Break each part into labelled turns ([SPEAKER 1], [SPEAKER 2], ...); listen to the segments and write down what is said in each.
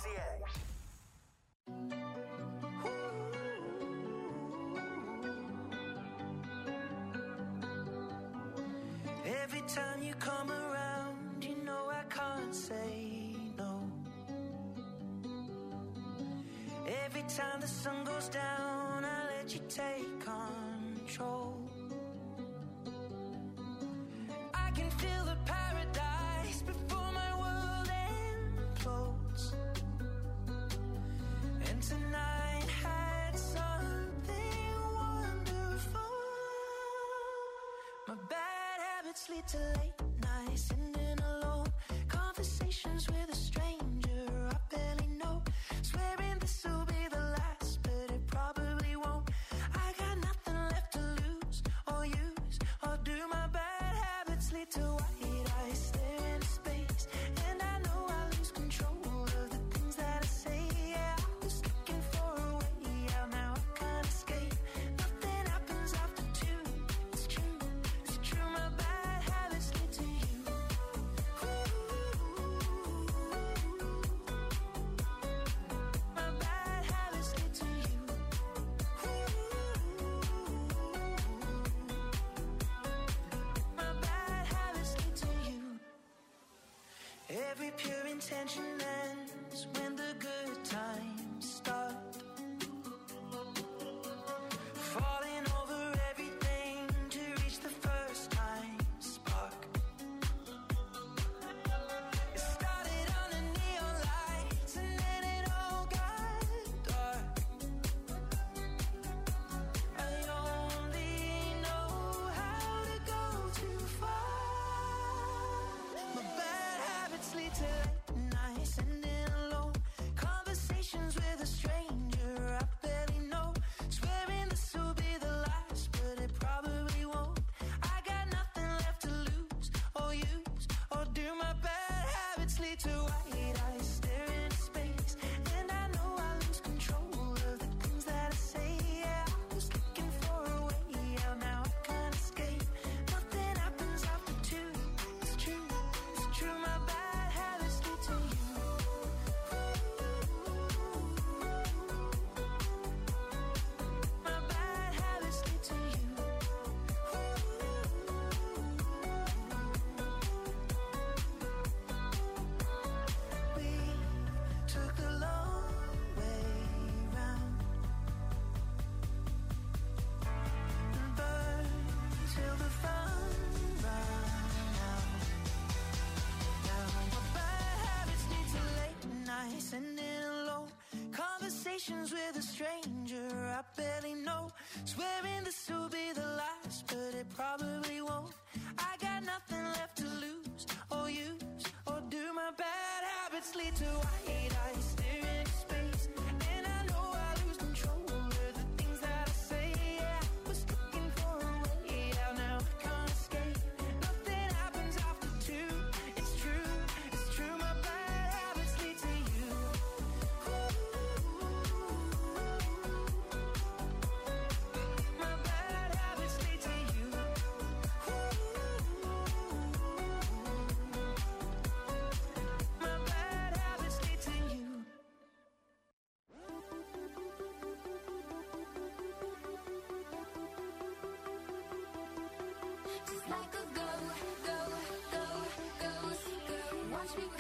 [SPEAKER 1] Every time you come around, you know I can't say no. Every time the sun goes down, I let you take control. I can feel the paradise before my world implodes. And tonight had something wonderful. My bad habits lead to late nights, sitting alone, conversations with a stranger I barely know, swearing this will be the last, but it probably won't. I got nothing left to lose or use or do. My bad habits lead to white eyes staring into space, and I know I lose control of the things that I say. Yeah, I was looking for a way out, now I can't escape. Nothing happens after two. It's true, it's true. My bad habits lead to you. My bad habits lead to you. My bad habits lead to you. Every pure intention ends when the good times start. Falling over everything to reach the first time spark. It started under neon lights and then it all got dark. I only know how to go too far. My bad habits lead to late nights, sitting alone, conversations with a stranger I barely know, swearing this will be the last, but it probably won't. I got nothing left to lose or use or do. My bad habits lead to white eyes staring into space, and I know I lose control of the things that I say. Yeah, I was looking for a way out, now I can't escape. Nothing happens after two. It's true, it's true. My bad habits lead to you. My bad habits lead to you. We took the long way round and burned till the fun ran out. Now my bad habits lead to late nights, sitting alone, conversations with a stranger I barely know, swearing this will be the last, but it probably won't. I got nothing left to lose or use or do. My bad habits lead to white eyes staring into space, and I know I lose control of the things that I say. Yeah, I was looking for a way out, now I can't escape. Nothing happens after two. It's true, it's true. My bad habits lead to you. My bad habits lead to you. My bad habits lead to you.
[SPEAKER 2] Just like a ghost. Watch me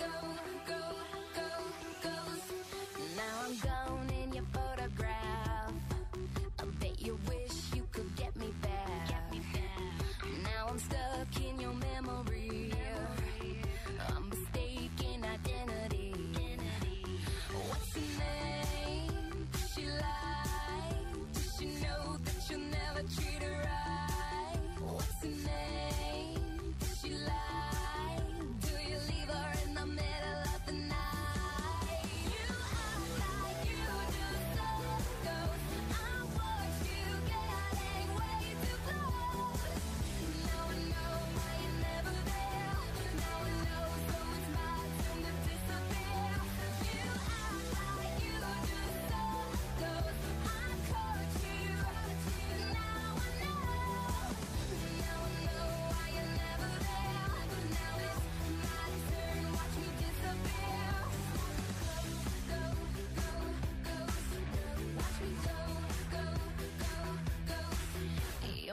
[SPEAKER 2] ghost. Now I'm gone in your photograph. I bet you wish you could get me back. Now I'm stuck in your memory. I'm mistaken identity. What's your name? Does she lie? Does she know that you'll never treat her right? What's your name? Does she lie? Do you leave her in the middle of the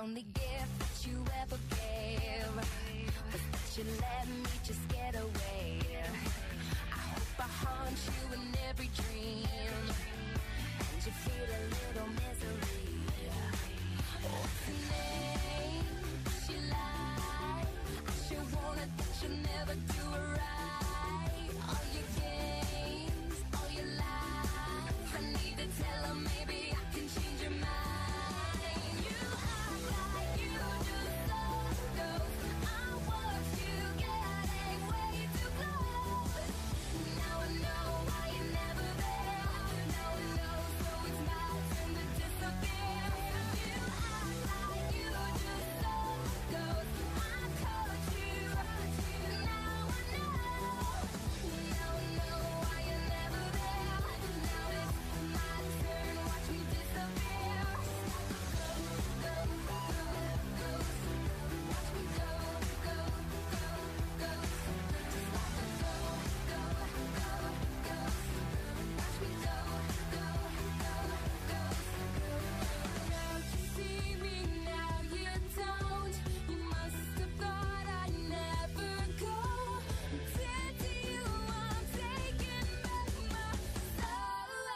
[SPEAKER 2] only gift that you ever gave was that you let me just get away. I hope I haunt you in every dream and you feel a little misery. What's her name? She lied. I sure wanted that you never do it right. All your games, all your lies, I need to tell her maybe I can change your mind. You act like you just overdose. I watched you getting way too close. Now I know why you're never there. Now I know, so it's my turn to disappear. You act like you just overdose. I caught you. Now I know. Now I know why you're never there. Now it's my turn. Watch me disappear. Go, go, go, watch me go, go, go, go. Just like a go, go, go, go. Watch me go, go, go, go. Now you see me, now you don't. You must have thought I'd never go. Dead to you, I'm taking back my soul.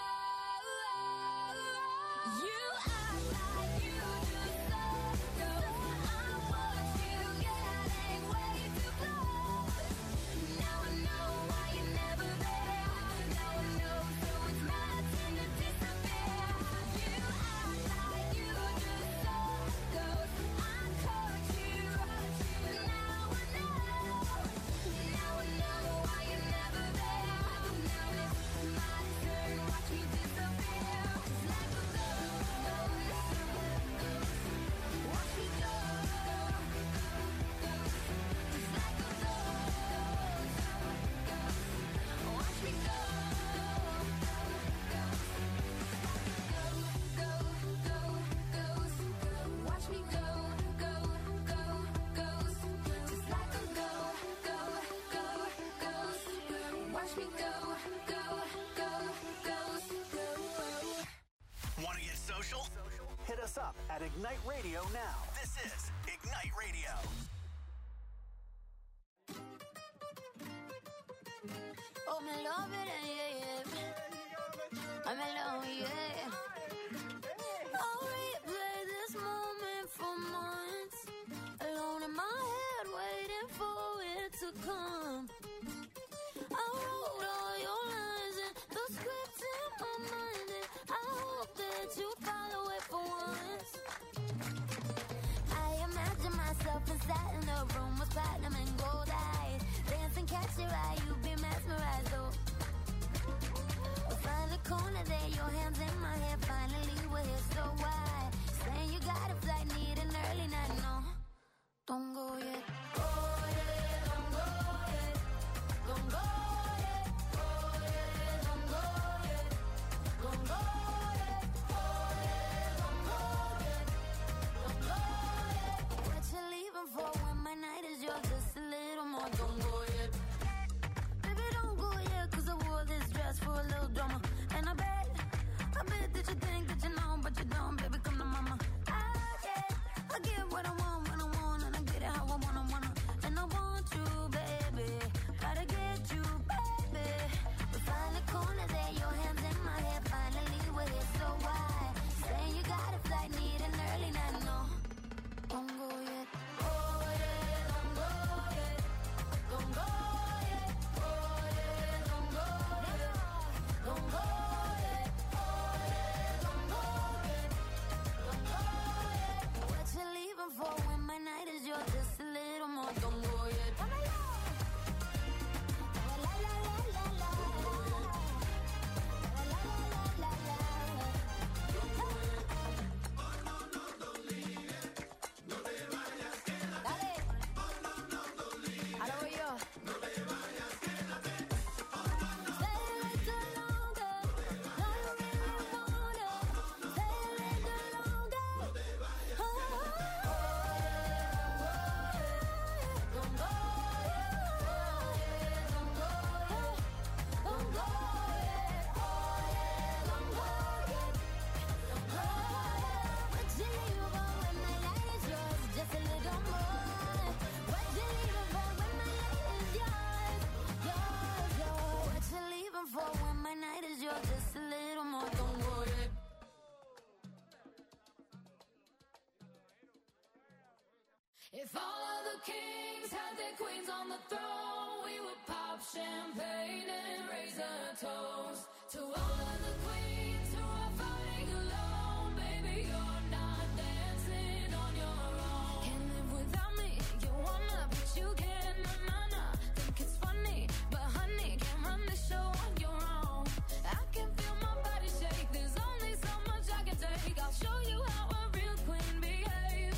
[SPEAKER 2] You act like you just overdose. I watched you getting way too close. Now I know why you're never there. Now I know, so it's my turn to disappear. You act like you just overdose. I caught you. Now I know. Now I know why you're never there. Now it's my turn. Watch me disappear. Just like a ghost. Watch me go. Just like a ghost. Watch me go. Go, go, ghost. Watch me go, go, go, ghost. Just like a go, go, go, ghost. Watch me go, go, go, ghost.
[SPEAKER 3] Want to get social? Hit us up at Ignite Radio now. This is Ignite Radio.
[SPEAKER 2] Oh, me love it, yeah, yeah. I'm alone, yeah. I'll replay this moment for months. Alone in my head, waiting for it to come. I wrote all your lines and the script in my mind, and I hope that you follow it for once. I imagine myself inside in the room with platinum and gold eyes. Dance and catch your eye, you be mesmerized, oh. We'll find a corner there, your hands in my hair. Finally we're here, so why? Saying you got a flight, need an early night, no. Don't go yet. Oh yeah, don't go yet. Don't go yet. Oh yeah, don't go yet. Don't go yet. Oh yeah, don't go yet. Don't go yet. What you leaving for when my night is yours? Just a little more. Don't go yet. Baby, don't go yet, 'cause I wore this dress for a little drama. And I bet that you think that you know, but you don't. Baby, come to mama. I get what I want when I want, and I get it how
[SPEAKER 4] If all of the kings had their queens on the throne, we would pop champagne and raise a toast to all of the queens who are fighting alone. Baby, you're not dancing on your own. Can't live without me, you wanna, but you can't, na-na-na. Think it's funny, but honey, can't run the show on your own. I can feel my body shake, there's only so much I can take. I'll show you how a real queen behaves.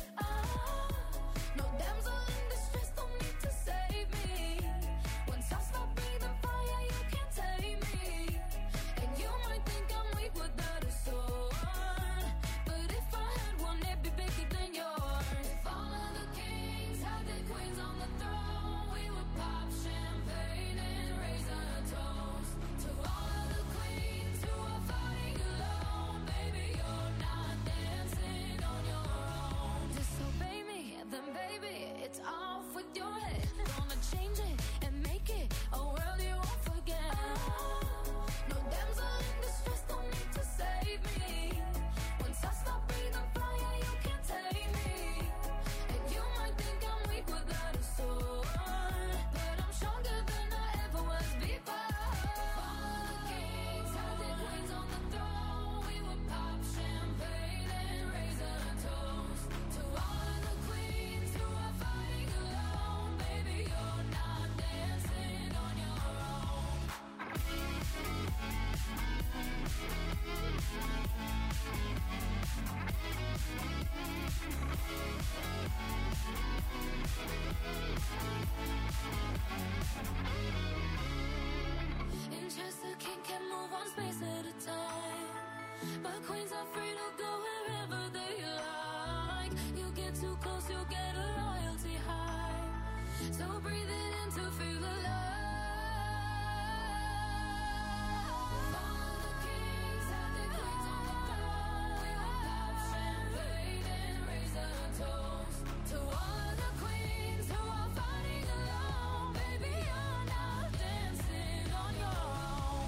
[SPEAKER 4] No damsel in distress, don't need to save me. Once I stop breathing fire, you can't tame me. And you might think I'm weak without a sword, but if I had one, it'd be bigger than yours. If all of the kings had their queens on the throne, we would pop champagne and raise a toast to all of the queens who are fighting alone. Baby, you're not dancing on your own. Disobey me, then baby, it's off with your head. Gonna change it and make it a world you won't forget. No damsel in distress, don't need to save me. Once I stop breathing fire, you can't tame me. And you might think I'm weak without a sword, but I'm stronger than I ever was before. All the kings had their queens on the throne, we would pop champagne and raise a toast to all of the queens who are fighting alone. Baby, you're not dancing on your own. Interest the king can move one space at a time, but queens are free to go wherever they like. You get too close, you get a royalty high. So breathe it in to feel alive. All the kings had their queens on the throne. We would pop champagne and raise a toast to all of the queens who are fighting alone. Baby, you're not dancing on your own.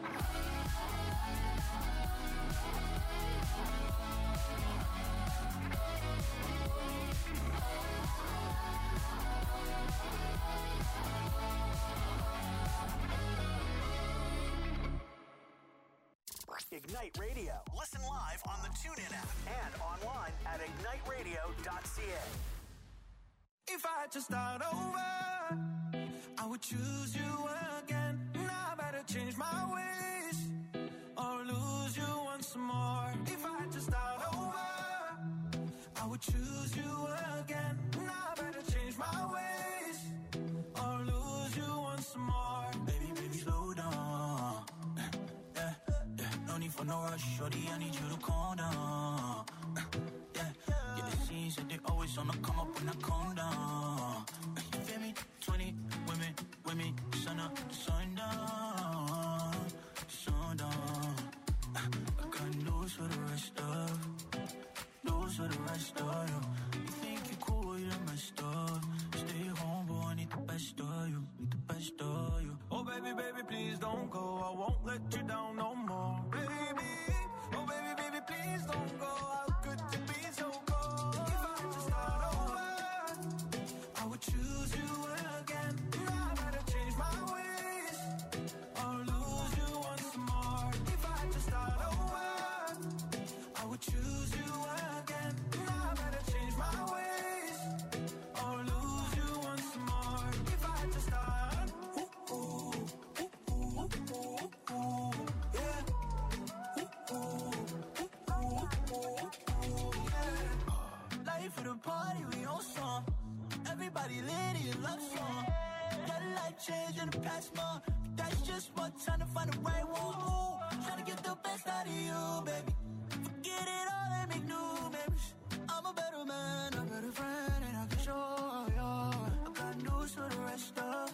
[SPEAKER 3] Ignite Radio. Listen live on the TuneIn app and online at igniteradio.ca.
[SPEAKER 1] If I had to start over, I would choose you again. Now I better change my ways or lose you once more. If I had to start over, I would choose you again. Now I better change my ways or lose you once more. Baby, baby, slow down. Yeah, yeah, no need for no rush, shorty, I need you to calm down. Yeah, it seems that they always on the come up when I calm down. You feel me? 20 women, sun up, sundown, sundown. I got news for the rest of you. You think you're cool, you're messed up. Stay home, boy, I need the best of you, Oh, baby, baby, please don't go. I won't let you down no more, baby. Oh, baby, baby, please don't go. How could you be so cold? If I had to start over, I would choose you again. Now I better change my ways or lose you once more. If I had to start over, I would choose you again. Now I better change my ways or lose you once more. If I had to start, yeah. Life for the party, we on song. Everybody lit in love song. Got life change in the past month. That's just one time to find the right one. Trying to get the best out of you, baby. Forget it all and make new memories. I'm a better man, a better friend, and I can show you. I got news for the rest of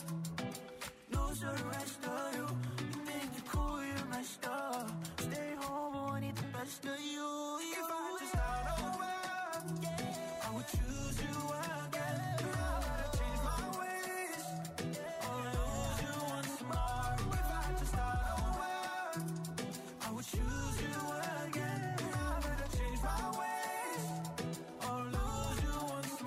[SPEAKER 1] you. You think you're cool, you're messed up. Stay home, but I need the best of you. If I had to start over, I would choose you again. Now I better change my ways or lose you once more. If I had to start over, I would choose you again. Now I better change my ways or lose you once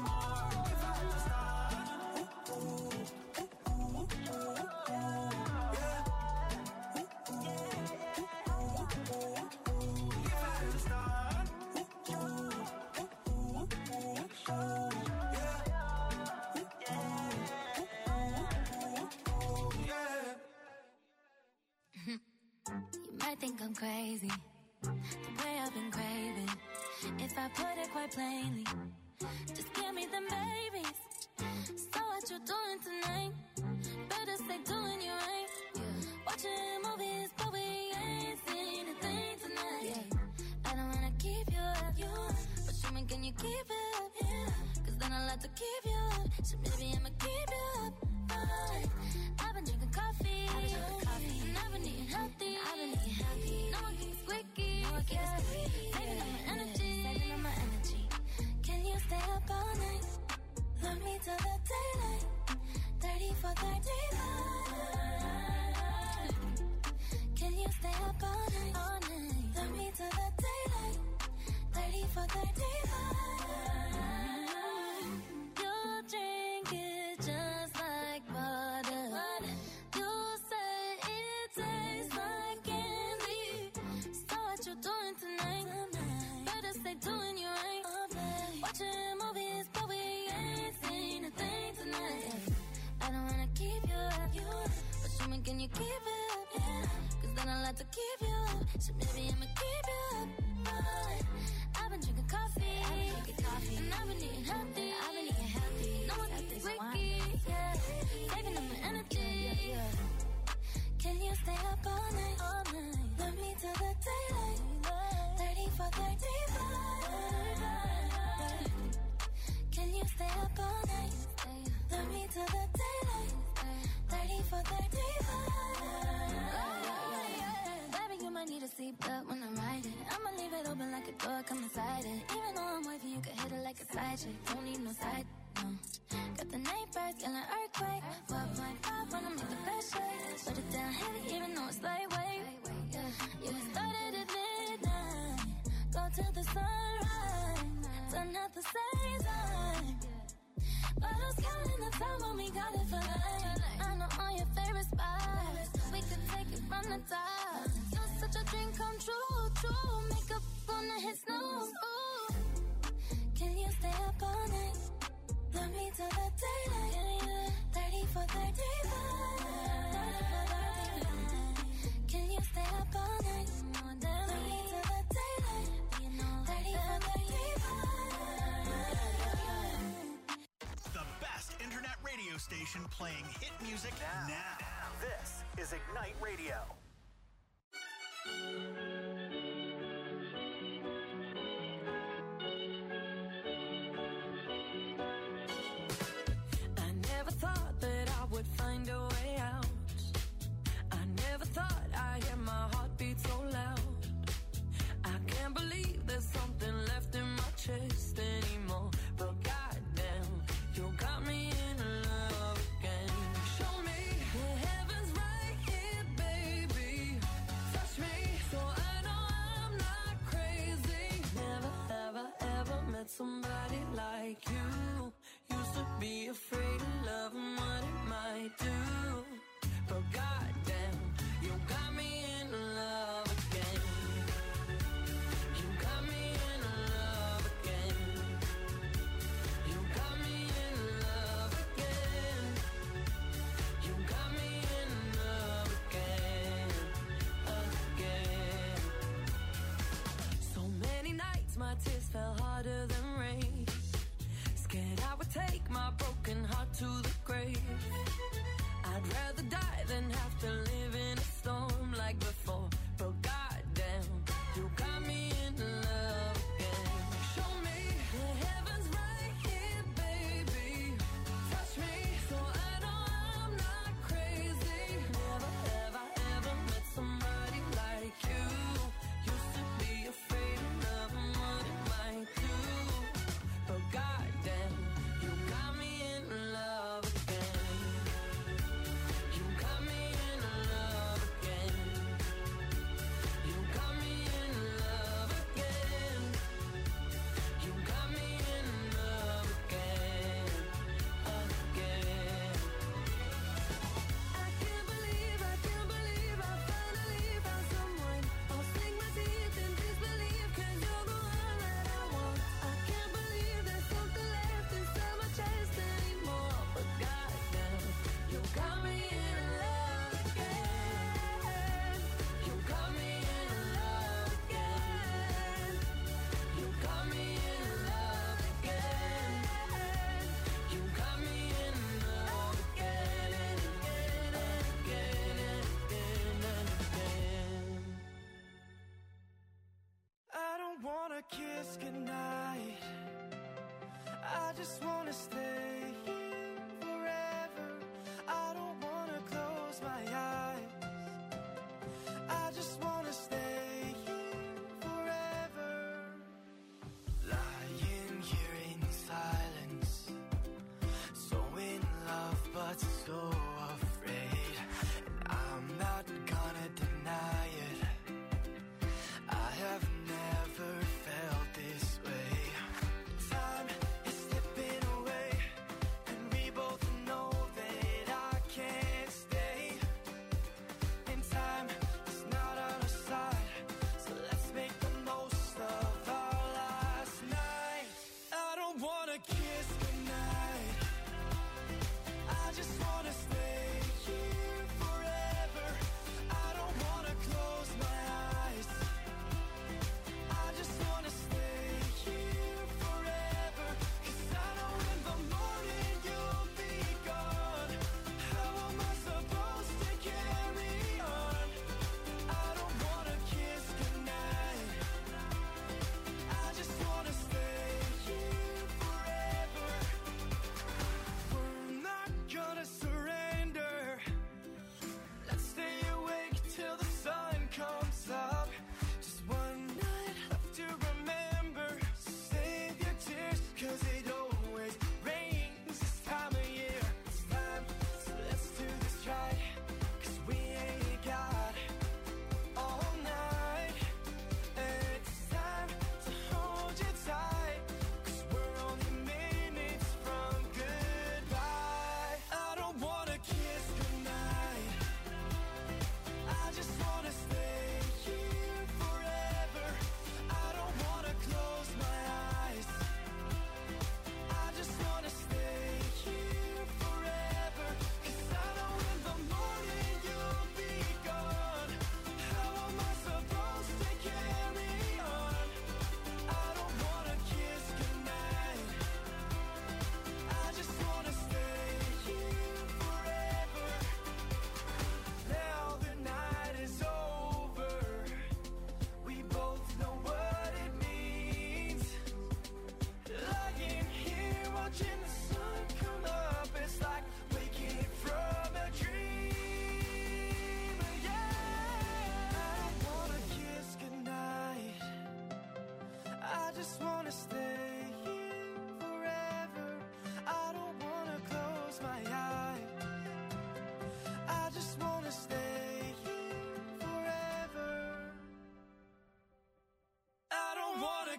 [SPEAKER 4] I think I'm crazy, the way I've been craving. If I put it quite plainly, just give me them babies. So what you doing tonight? Better stay doing you right. Watching movies, but we ain't seen a thing tonight. I don't wanna keep you up, but show me, can you keep it up? Cause then I'll have to keep you up. So maybe I'ma keep you up. I've been drinking coffee, and I've been eating healthy. No one keeps squeaky, saving up my energy. Can you stay up all night? Love me till the daylight. 30 for 35. Can you stay up all night? Love me till the daylight. 30 for 35. You drink it just like water. You say it tastes like candy. So what you doing tonight? Better stay doing you right. Watching movies, but we ain't seen a thing tonight. I don't wanna keep you up, but show me, can you keep it up? Cause then I'll have to keep you up. So maybe I'ma keep you up. I've been drinking coffee, and I've been eating healthy. No one keeps squeaky, saving up my energy. Can you stay up all night? Love me till the daylight. 30 for 35. Can you stay up all night? Love me till the daylight. 30 for 35. Baby, you might need a seatbelt when I'm riding. I'ma leave it open like a door, come inside it. Even though I'm wavy, you can hit it like a side chick. Don't need no side, no. Got the neighbors yelling earthquake. 4.5 when I make the best shake. Put it down heavy, even though it's lightweight. Yeah, we started at midnight. Go till the sunrise. Done at the same time. But who's counting the time when we got it for life? I know all your favorite spots. We could take it from the top. You're such a dream come true. Makeup gonna hit snooze. Ooh. Can you stay up all night? Love me till the daylight. 30 for 35. Can you stay up all night? Love me till the daylight. 30 for 35.
[SPEAKER 3] The best internet radio station playing hit music now. This is Ignite Radio.
[SPEAKER 4] I never thought that I would find a way out. I never thought I'd hear my heartbeat so loud. I can't believe there's something left in my chest anymore. But goddamn, you got me in love again. Show me the heavens right here, baby. Touch me so I know I'm not crazy. Never, ever, ever met somebody like you. Used to be afraid of love and what it might do. But goddamn, you got me in love again. You got me in love again. You got me in love again. You got me in love again. So many nights my tears fell harder than rain. Scared I would take my broken heart to the grave. I'd rather die than have to live in a storm like before. But goddamn, you got me in love again. Show me the heavens right here, baby. Touch me so I know I'm not crazy. Never, ever, ever met somebody like you. Used to be afraid of love and what it might do. But goddamn, you got me in love again. You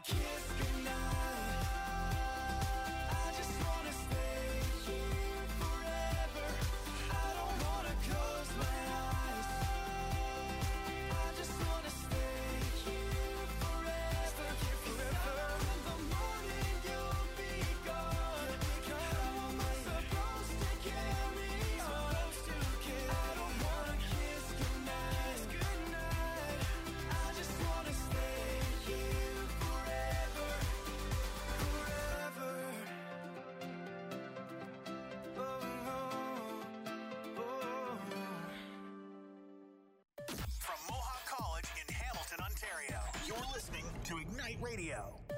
[SPEAKER 1] kiss goodnight. I just wanna stay here forever. I don't wanna close my eyes. I just wanna stay here forever. In the morning you'll be gone. How am I supposed to carry on? I don't wanna kiss goodnight. I just wanna stay here forever, forever. Oh, oh, oh.
[SPEAKER 3] From Mohawk College in Hamilton, Ontario, you're listening to Ignite Radio.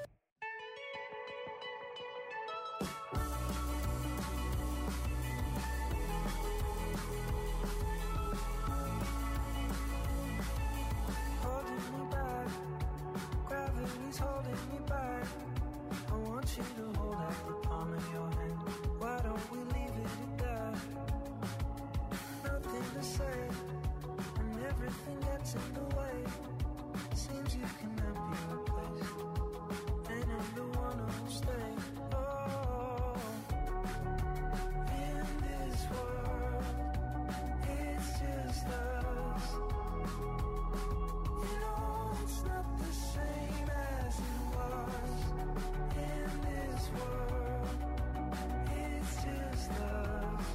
[SPEAKER 1] Holding me back, gravity's holding me back. I want you to hold out the palm of your hand. Why don't we leave it at that? Nothing to say, and everything gets in the way. Seems you cannot be replaced, and I'm the one who'll stay. Oh, in this world, it's just us. You know it's not the same as it was. In this world, it's just us.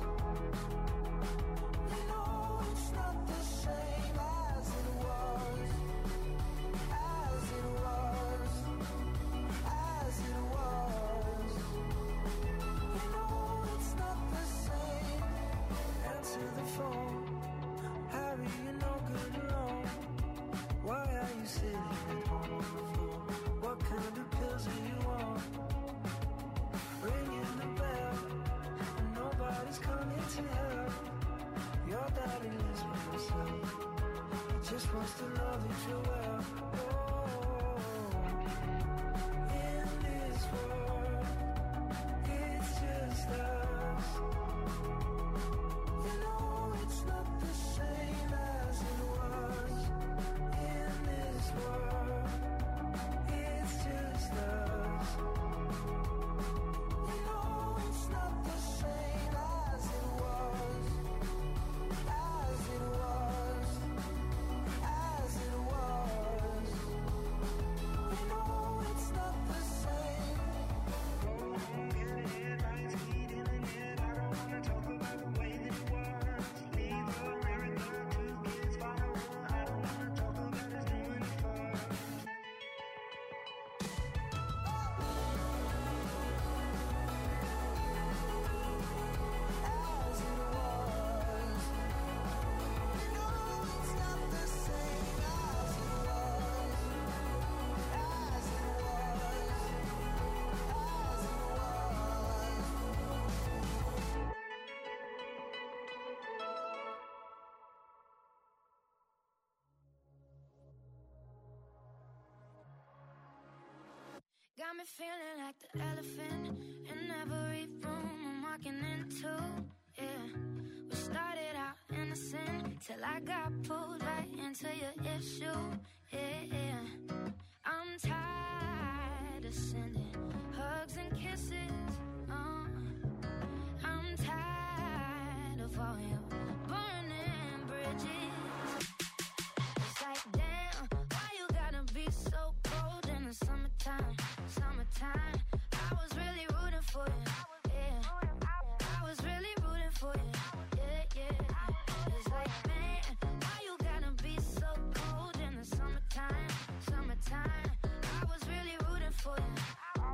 [SPEAKER 1] You know it's not the same as it was. As it was. As it was. You know it's not the same. Answer the phone. Harry, you're no good alone. Why are you sitting at home on the floor? What kind of pills are you on? Ringing the bell, and nobody's coming to help. Your daddy lives with himself. He just wants to know that you're well. Oh, in this world, it's just us. You know it's not the same as it was. In this world, it's just us. You know it's not the same as it was. As it was. As it was. You know it's not the same. I don't wanna talk about the way that it was. Leave America, 2 kids, follow her. I don't wanna talk about us doing it first. As it was. You know it's not the same as it was. As it was. As it was.
[SPEAKER 4] Got me feeling like the elephant in every room I'm walking into. Yeah, we started out innocent till I got pulled right into your issue. Yeah, I'm tired of sending hugs and kisses. I'm tired of all your burning bridges. It's like, damn, why you gotta be so cold in the summertime? Summertime, I was really rooting for you. Yeah, I was really rooting for you. Yeah. It's like, man, why you gotta be so cold in the summertime? Summertime, I was really rooting for you.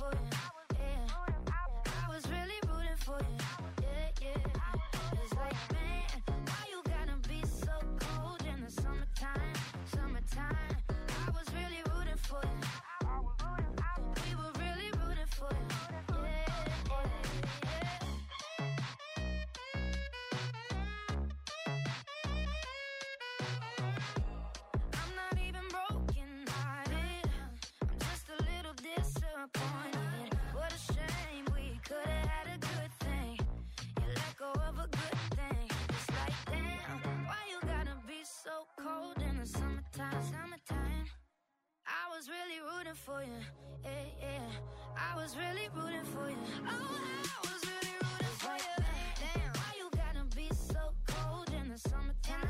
[SPEAKER 4] for you. Yeah, I was really rooting for you. Yeah. It's like, man, why you gotta be so cold in the summertime? I was really rooting for you. We were really rooting for you. I'm not even broken hearted. I'm just a little disappointed. What a shame, we could have had a good thing. You let go of a good thing. It's like, damn, why you gotta be so cold in the summertime? I was really rooting for you. Yeah. I was really rooting for you. Oh, I was really rooting for you. Damn, why you gotta be so cold in the summertime?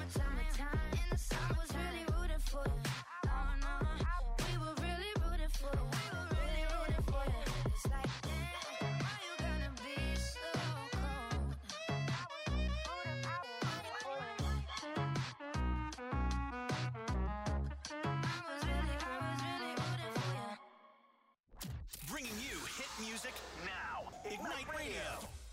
[SPEAKER 4] I was really rooting for you. Oh no, we were really rooting for you. It's like, damn, why you gotta be so cold?
[SPEAKER 3] Bringing you hit music now. Ignite Radio.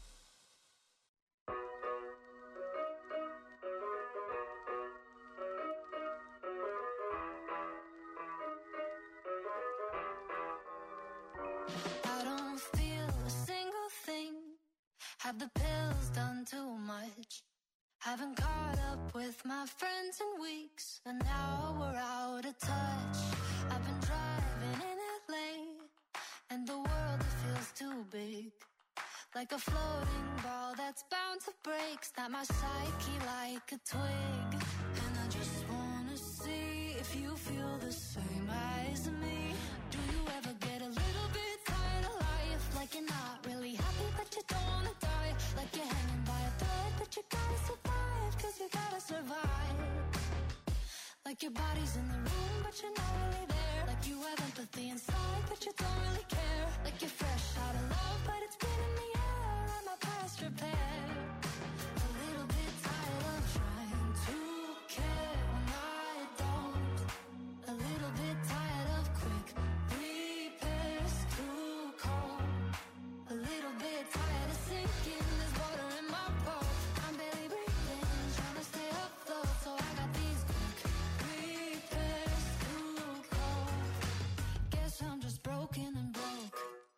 [SPEAKER 4] I don't feel a single thing. Have the pills done too much? Haven't caught up with my friends in weeks, and now we're out of touch. I've been driving in LA, and the world, it feels too big. Like a floating ball that's bound to break. Snap my psyche like a twig. And I just wanna see if you feel the same as me. Do you ever get a little bit tired of life? Like you're not really happy but you don't wanna die. Like you're hanging by a thread but you gotta survive. Cause you gotta survive. Like your body's in the room but you're not really there. Like you have empathy inside but you don't really care. Like you're fresh out of love but it's been in the air and my past repair. A little bit tired of trying to care when I don't. A little bit tired of quick repairs too cold. A little bit tired of sinking, there's water in my boat. I'm barely breathing, trying to stay afloat. So I got these quick repairs too cold. Guess I'm just broken and broke.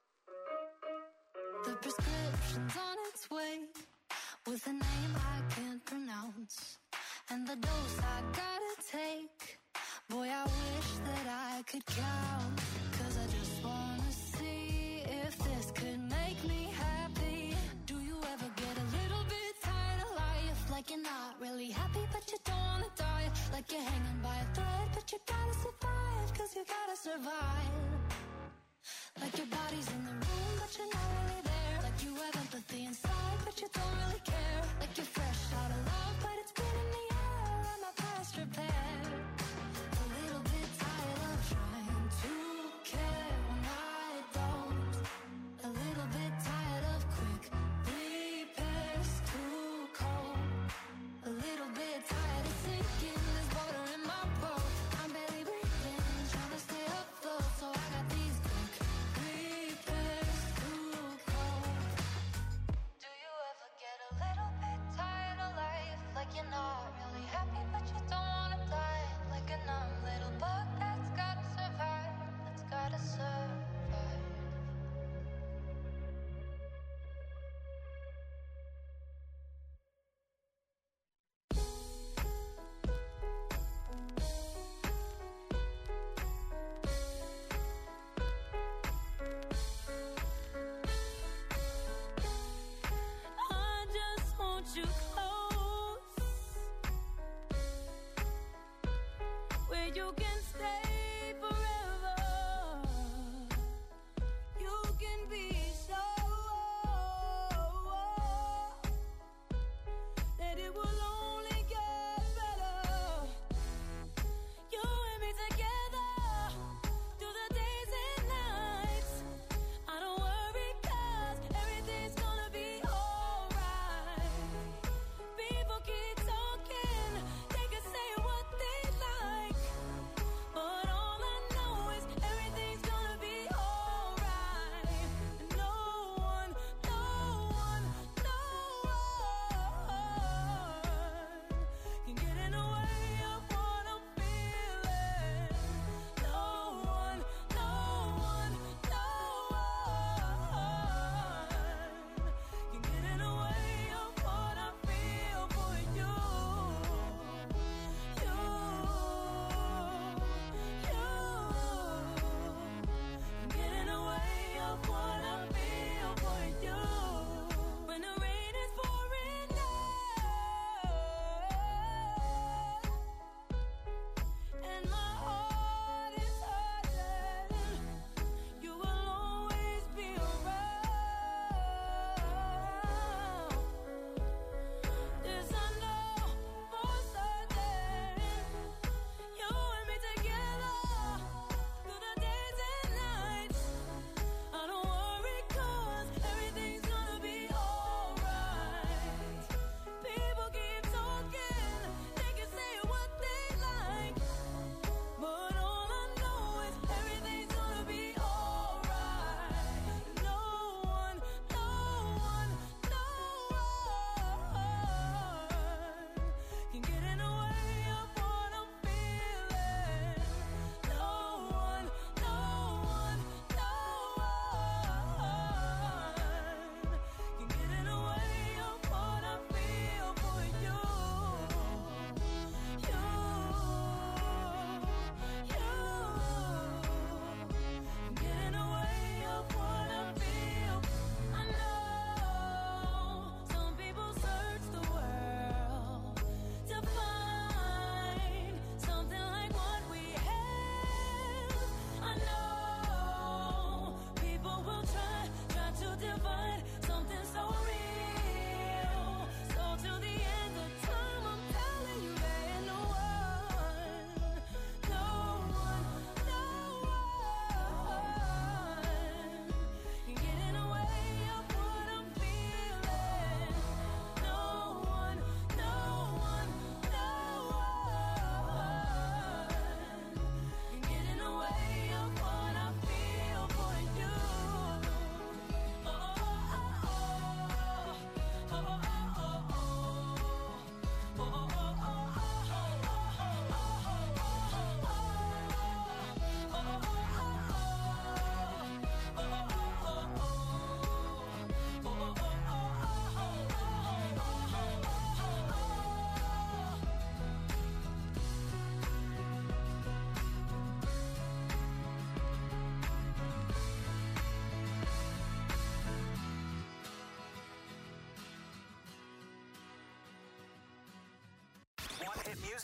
[SPEAKER 4] The prescription's on its way, with a name I can't pronounce, and the dose I gotta take. Boy, I wish that I could count. Cause I just wanna see if this could make me happy. Do you ever get a little bit tired of life? Like you're not really happy but you don't wanna die. Like you're hanging by a thread but you gotta survive. Cause you gotta survive. Like your body's in the room but you're not really there. Like you have empathy inside but you don't really care. Like you're fresh out of love but it's been in the air and my past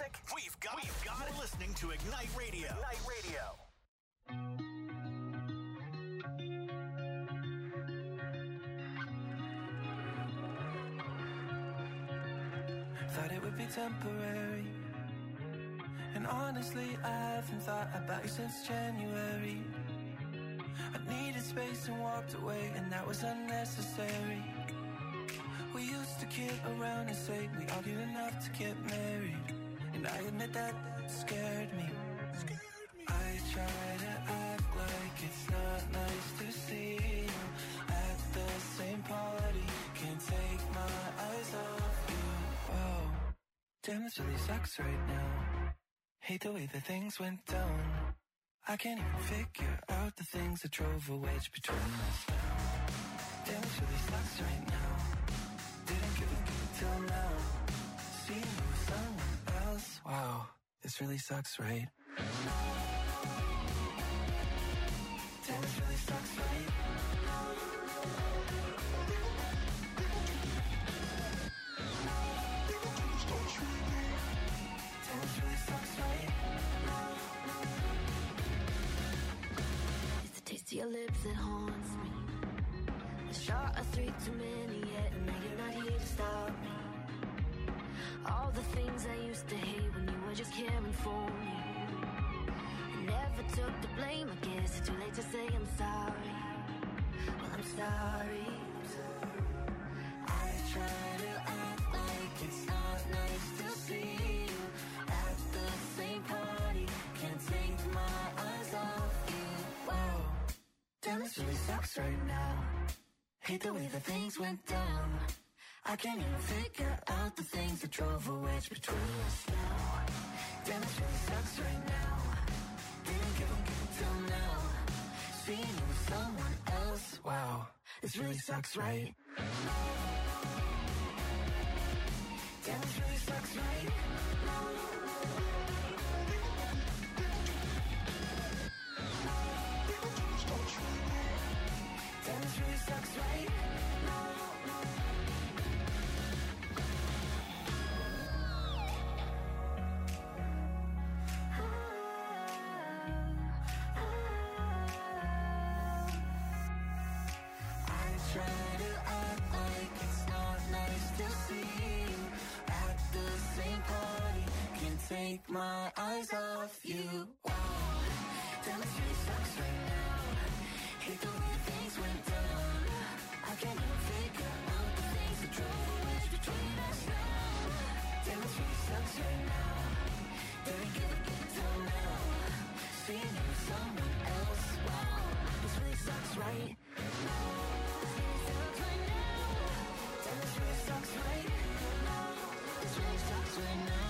[SPEAKER 3] music, we've got it. You're listening to Ignite Radio. Ignite Radio.
[SPEAKER 5] Thought it would be temporary, and honestly I haven't thought about you since January. I needed space and walked away, and that was unnecessary. We used to kid around and say we argued enough to get married, and I admit that scared me. I try to act like it's not nice to see you at the same party. Can't take my eyes off you. Whoa, damn, this really sucks right now. Hate the way that things went down. I can't even figure out the things that drove a wedge between us now. Damn, this really sucks right now. Didn't give a till now. Seeing you with someone else. Wow, this really sucks, right? Damn, this really sucks, right? Damn, this really sucks, right?
[SPEAKER 2] It's the taste of your lips that haunts me. A shot of 3 too many yet, and now you're not here to stop me. All the things I used to hate when you were just caring for me. I never took the blame, I guess it's too late to say I'm sorry. Well, I'm sorry.
[SPEAKER 5] I try to act like it's not nice to see you at the same party. Can't take my eyes off you. Whoa, damn, this really sucks right now. Hate the way that things went down. I can't even figure out the things that drove a wedge between us now. Damn, this really sucks right now. Didn't give a till now. Seeing you with someone else. Wow, this really sucks, right? Damn, this really sucks, right? Damn, this really sucks, right? I try to act like it's not nice to see you at the same party. Can't take my eyes off you. Wow, damn, this really sucks right now. Hate the way things went down. I can't even figure out the things that drove a wedge between us now. Damn, this really sucks right now. Didn't give a till now. Seeing you with someone else. Wow, this really sucks, right? Damn, this really sucks right now. This really sucks right now.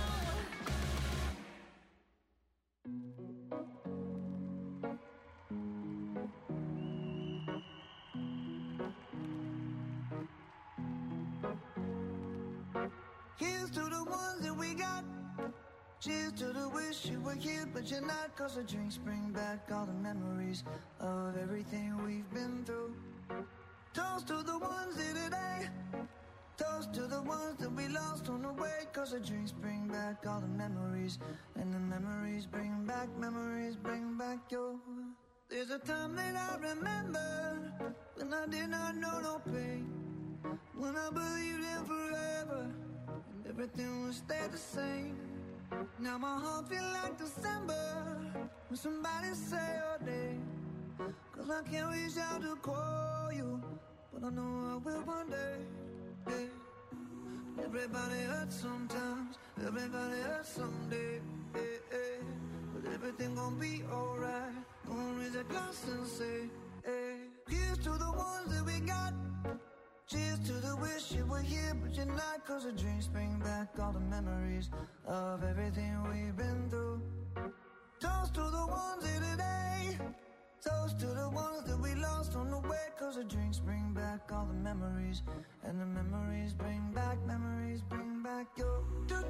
[SPEAKER 1] Here's to the ones that we got. Cheers to the wish you were here, but you're not. Cause the drinks bring back all the memories of everything we've been through. Toast to the ones here today. Toast to the ones that we lost on the way. Cause the drinks bring back all the memories. And the memories bring back your. There's a time that I remember when I did not know no pain. When I believed in forever and everything would stay the same. Now my heart feel like December when somebody say your name. Cause I can't reach out to call you, but I know I will one day. Yeah. Everybody hurts sometimes, everybody hurts someday. Yeah, yeah. But everything gon' be alright. Gonna raise a glass and say, hey. Here's to the ones that we got. Cheers to the wish you were here, but you're not. Cause the drinks bring back all the memories of everything we've been through. Toast to the ones here today. Toast to the ones that we lost on the way. Cause the drinks bring back all the memories. And the memories bring back your.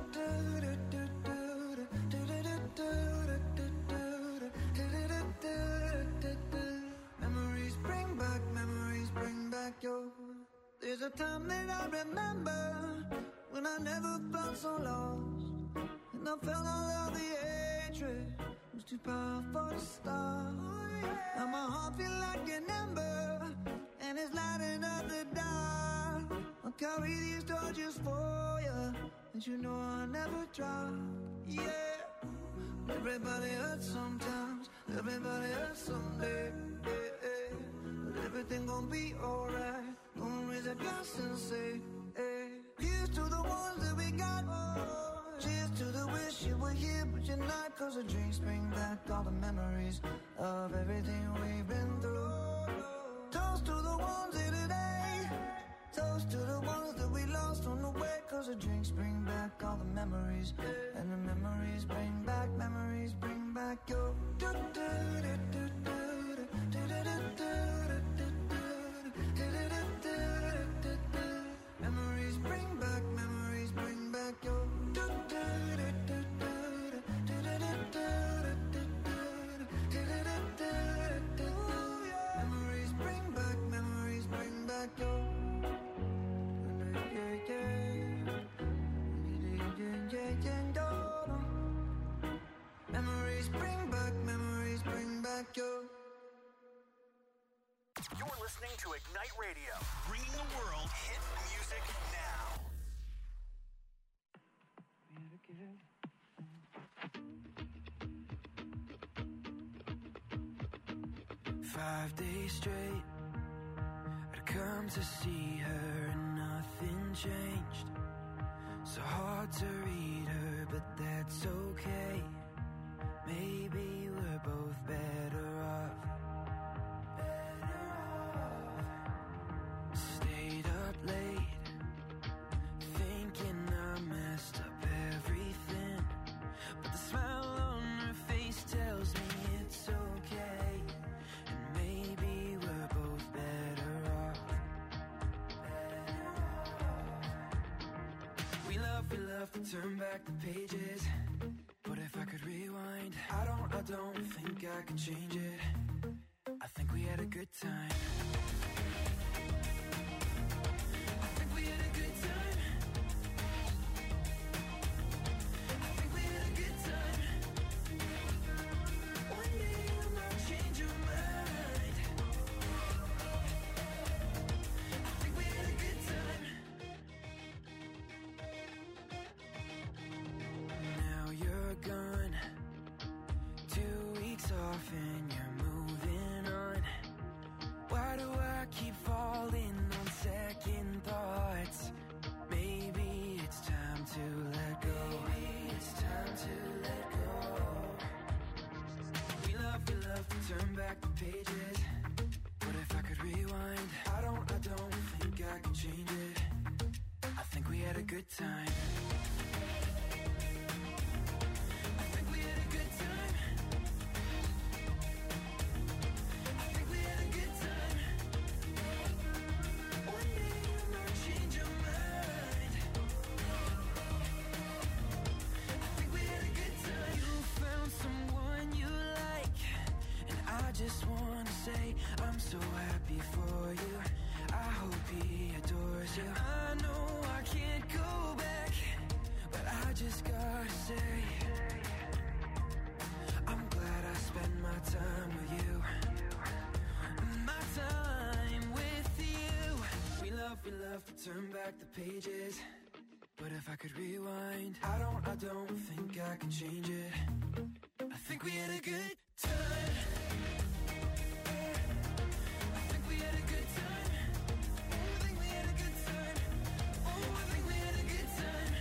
[SPEAKER 1] Memories bring back your. There's a time that I remember when I never felt so lost.
[SPEAKER 6] And I felt all of the hatred was too powerful to stop. Now my heart feel like an ember, and it's lighting up the dark. I'll carry these torches for you, and you know I'll never drop. Yeah. Everybody hurts sometimes, everybody hurts someday. Yeah, yeah. But everything gon' be alright. Gonna raise a glass and say, hey. Here's to the ones that we got. Cheers to the wish you were here, but you're not. Cause the drinks bring back all the memories of everything we've been through. Toast to the ones here today. Toast to the ones that we lost on the way. Cause the drinks bring back all the memories. And the memories bring back your memories bring back your memories bring back your memories bring back your.
[SPEAKER 3] You're listening to Ignite Radio, bringing the world hit music now.
[SPEAKER 5] 5 days straight, I'd come to see her and nothing changed. So hard to read her, but that's okay. Maybe we're both better off. Stayed up late, thinking I messed up everything. But the smile on her face tells me it's okay. And maybe we're both better off. We love to turn back the pages. But if I could rewind, I don't think I could change it. I think we had a good time. I think we had a good time. I think we had a good time. One day you might change your mind. I think we had a good time. Now you're gone, 2 weeks off and you're moving on. Why do I keep falling on second thoughts? Maybe it's time to let go. Maybe it's time to let go. We love to turn back the pages. But if I could rewind, I don't think I could change it. I think we had a good time. I think we had a good time. I think we had a good time. One day you might change your mind. I think we had a good time. You found someone you like, and I just wanna say I'm so happy for you. I hope he adores you. I know I can't go back, but I just gotta say I'm glad I spent my time with you. My time with you. We love to turn back the pages. But if I could rewind, I don't think I can change it. I think we had a good time. I think we had a good time. Oh, I think we had a good time. Oh, I think we had a good time.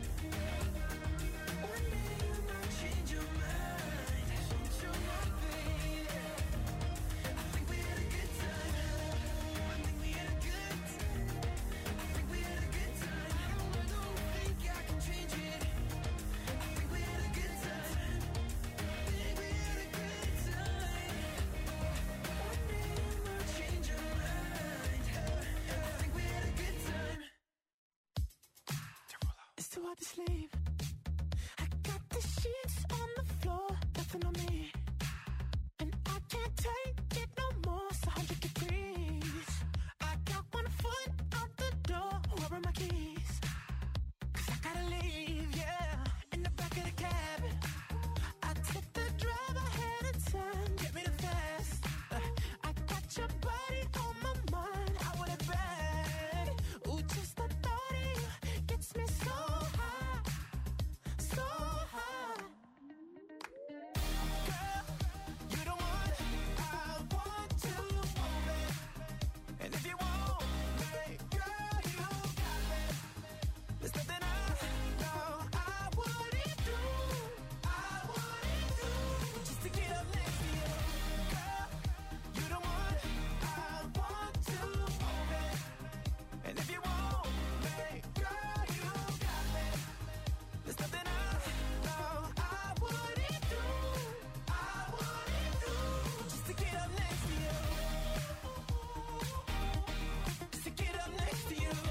[SPEAKER 5] One day you might change your mind. Change your mind, baby. I think we had a good time. Oh, I think we had a good time. I think we had a good time. I don't think I can change it. I think we had a good time. I think we had a good time. One day you might change your mind. I think we had a good time.
[SPEAKER 7] It's too hard to sleep. I got the sheets on the floor, nothing on me. And I can't take it no more, it's 100 degrees. I got 1 foot out the door, where are my keys? 'Cause I gotta leave, yeah. In the back of the Got your body on my mind. I want it bad. Ooh, just the thought of you gets me so high, so high. Girl, you the one I want to hold me. And if you want me, girl, you got me. There's nothing I know I wouldn't do. I wouldn't do just to get up next to you. Girl, you the one I want to hold me. And if you want me, girl, you got me. There's nothing I know I wouldn't do. I wouldn't do just to get up next to you. Just to get up next to you.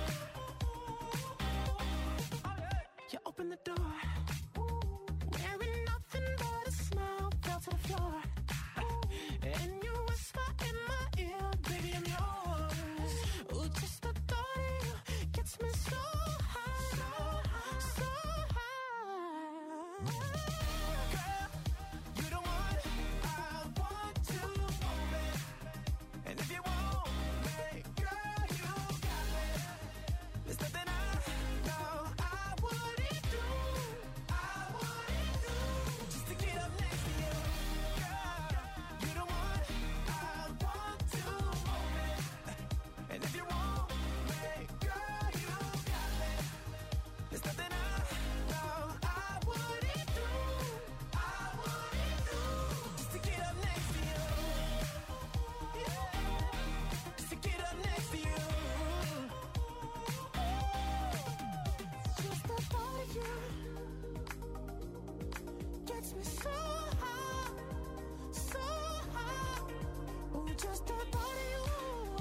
[SPEAKER 7] You open the door, wearing nothing but a smile, fell to the floor. And you whisper in my ear, baby, I'm yours. Ooh, just the thought of you gets me so high, so high. Girl, you the one I want to hold me. And if you want me, girl, you got me. There's nothing I know I wouldn't do. I wouldn't do just to get up next to you. Girl, you the one I want to hold me. And if you want me, girl, you got me. There's nothing I know I wouldn't do. I wouldn't do just to get up next to you. Yeah, just to get up next to you. Just the thought of you gets me so high, so high. Ooh, just the thought of you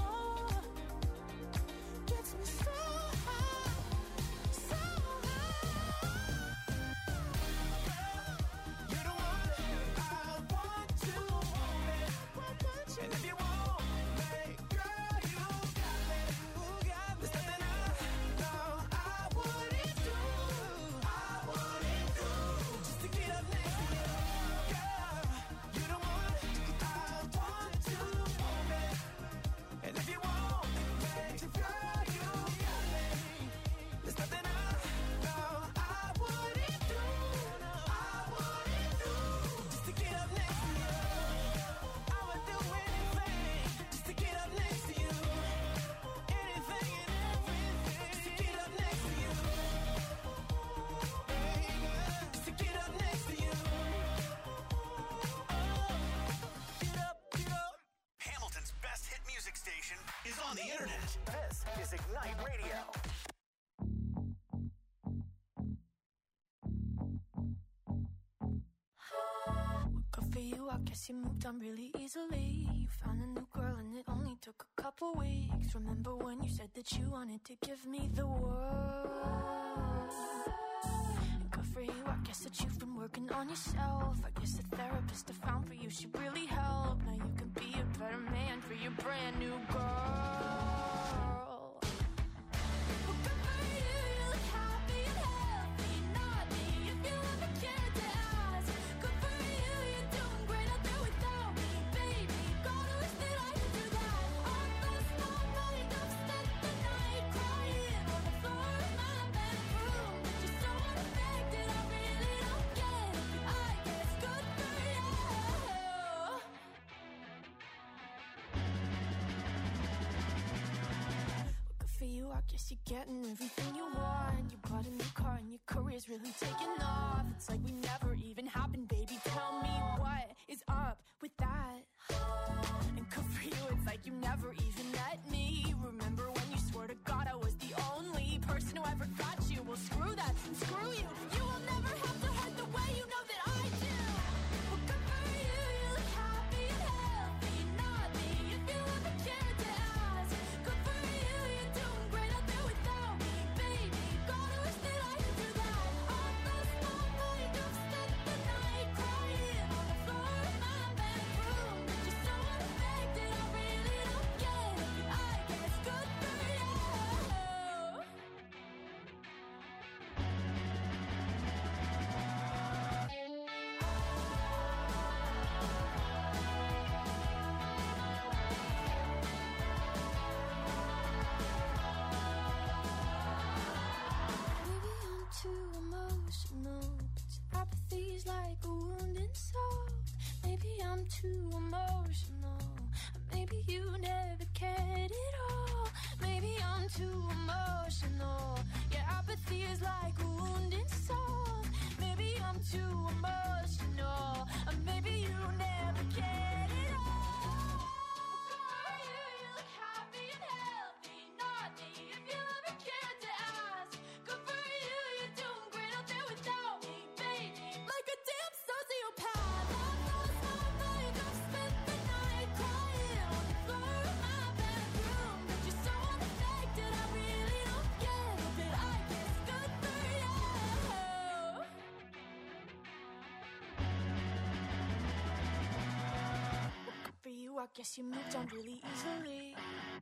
[SPEAKER 7] gets me so high, so high. You're the one I want to hold me. And if you want me, girl, you got me. There's nothing I know I wouldn't do. I wouldn't do just to get up next to you. Girl, you're the one I want to hold me. And if you want me, girl, you got me. There's nothing I know I wouldn't do. I wouldn't do just to get up next to you. I would do anything just to get up next to you. Anything and everything just to get up next to you. Baby, just to get up next to you. Get up, get up.
[SPEAKER 3] Hamilton's best hit music station is on the internet. This is Ignite Radio.
[SPEAKER 4] Good for you, I guess you moved on really easily. You found a new girl and it only took a couple weeks. Remember when you said that you wanted to give me the world? And good for you, I guess that you've been working on yourself. I guess the therapist I found for you should really help. Now you can be a better man for your brand new girl. Well, good for you, you look happy and healthy. Not me, if you ever cared to ask. Good for you, you're doing great out there without me, baby. Gotta wish that I could do that. I lost my mind, I've spent the night crying on the floor of my bedroom. But you're so unaffected, I really don't get it. I guess good for you. Good for you, I guess you're getting everything you want. You bought a new car and your career's really taking off. It's like we never even happened, baby. Tell me what is up with that. And good for you, it's like you never even met me. Remember when you swore to God I was the only person who ever got you? Well, screw that and screw you. You will never have to hurt the way you know that I do. Well, good for you, you look happy and healthy. Not me, if you ever cared to ask. Good for you, you're doing great out there without me, baby. Gotta wish that I could do that. I lost my mind, I've spent the night crying on the floor of my bedroom. But you're so unaffected, I really too emotional. Maybe you never cared at all. Maybe I'm too emotional. Your apathy is like a wounded soul. Maybe I'm too emotional. Maybe you never cared at all. For you, you look happy and healthy. Not me, if you ever cared to ask. Good for you, you're doing great out there without me, baby. Like a damn sociopath. Last night I've spent the night crying on the floor of my bedroom. But you're so unaffected, I really don't get it. But I guess good for you. Well, good for you, I guess you moved on really easily.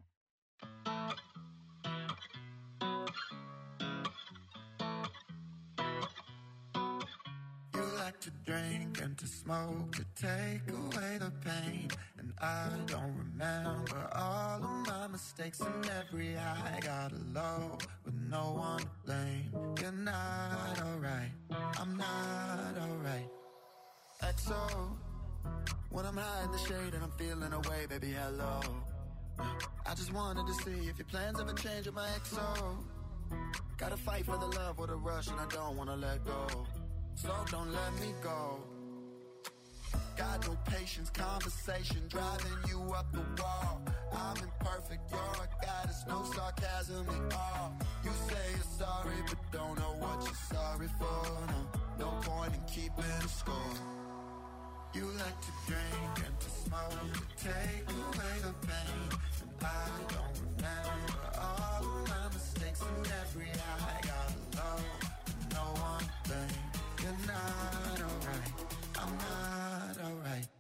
[SPEAKER 5] You like to drink and to smoke to take away the pain. And I don't remember all of my mistakes and every high. Got a low with no one to blame. You're not alright, I'm not alright. XO, when I'm high in the shade and I'm feeling away, baby, hello. I just wanted to see if your plans ever change with my XO. Gotta fight for the love with a rush and I don't wanna let go. So don't let me go. Got no patience, conversation driving you up the wall. I'm imperfect, you're a goddess, no sarcasm at all. You say you're sorry, but don't know what you're sorry for. No point in keeping score. You like to drink and to smoke to take away the pain. And I don't remember all of my mistakes and every high. Got low, no one blame. You're not alright, I'm not alright.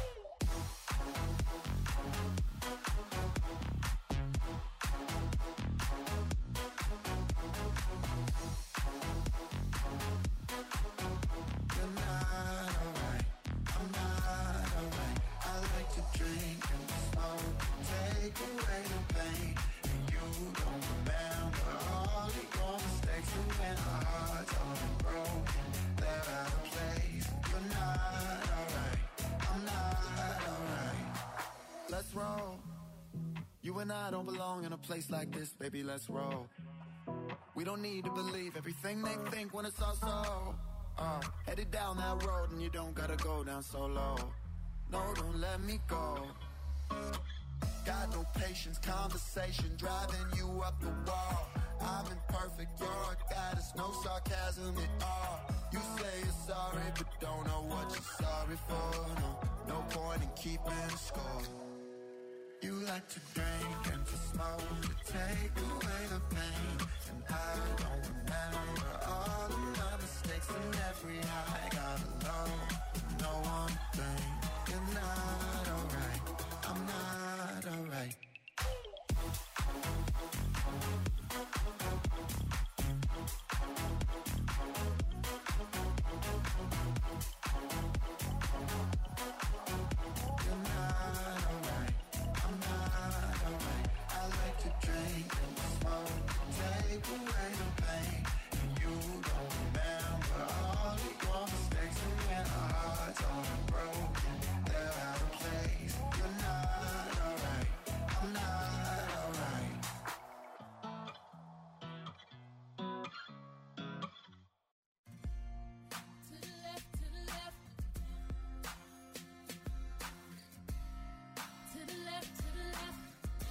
[SPEAKER 5] You're not alright, I'm not alright. I like to drink and smoke, take away the pain. And you don't remember all of your mistakes. And when our hearts are broken, they're out of place. You're not alright, I'm not alright. Let's roll. You and I don't belong in a place like this, baby, let's roll. We don't need to believe everything they think when it's all so. Headed down that road and you don't gotta go down so low. No, don't let me go. Got no patience, conversation driving you up the wall. I'm imperfect, you're a goddess, no sarcasm at all. You say you're sorry, but don't know what you're sorry for. No point in keeping score. You like to drink and to smoke to take away the pain. And I don't remember all of my mistakes and every high. Got a low, no one thing. You're not alright, I'm not alright. You're not alright, I'm not alright. I like to drink and smoke, take away the pain. And you don't remember all of your mistakes. And when our hearts are broken, they're out of place. You're not alright, I'm not alright.
[SPEAKER 4] To the left, to the left. To the left, to the left.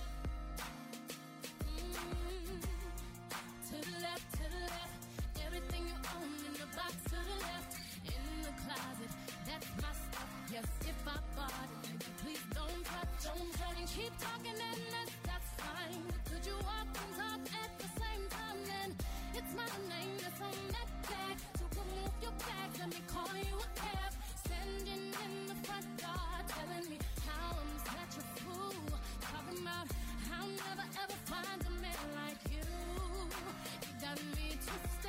[SPEAKER 4] To the left, to the left. Everything you own in the box to the left. In the closet, that's my stuff. Yes, if I bought it, baby, please don't touch. Don't touch. And keep talking and that's fine. But could you walk and talk at the same time? Then it's my name that's on that tag. So remove your bags, let me call you a cab. Standing in the front door, telling me how I'm such a fool. Talking about how I'll never ever find a man like you. You got me twisted